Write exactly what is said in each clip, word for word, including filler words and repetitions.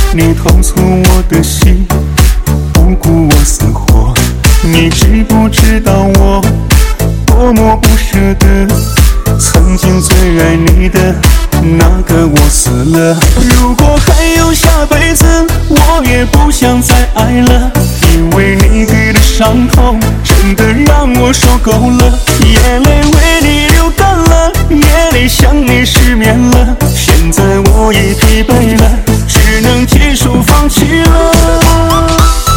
你偷走我的心，不顾我死活。你知不知道我多么不舍得？曾经最爱你的那个我死了。如果还有下辈子，我也不想再爱了，因为你给的伤痛真的让我受够了。眼泪为你流干了，夜里想你失眠了。现在我已疲惫了，只能结束放弃了。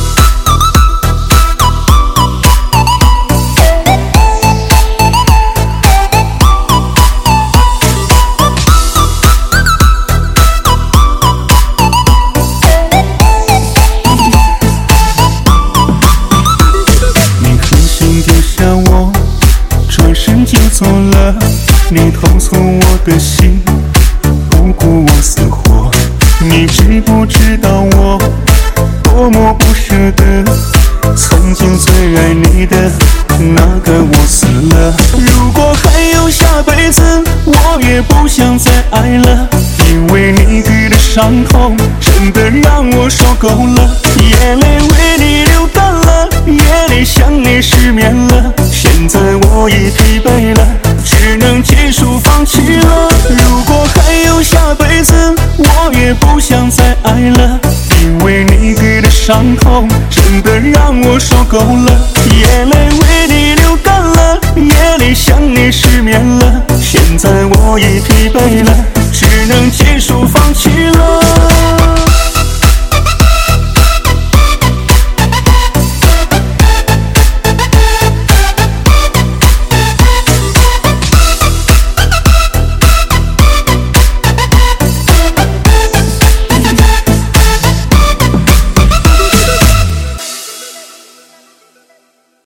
就走了，你偷走我的心，不顾我死活。你知不知道我多么不舍得？曾经最爱你的那个我死了。如果还有下辈子，我也不想再爱了，因为你给的伤痛真的让我受够了。眼泪为你流干了，夜里想你失眠了。现在我已疲惫了，只能结束放弃了。如果还有下辈子，我也不想再爱了，因为你给的伤痛真的让我受够了。眼泪为你流干了，夜里想你失眠了。现在我已疲惫了，只能结束放弃了。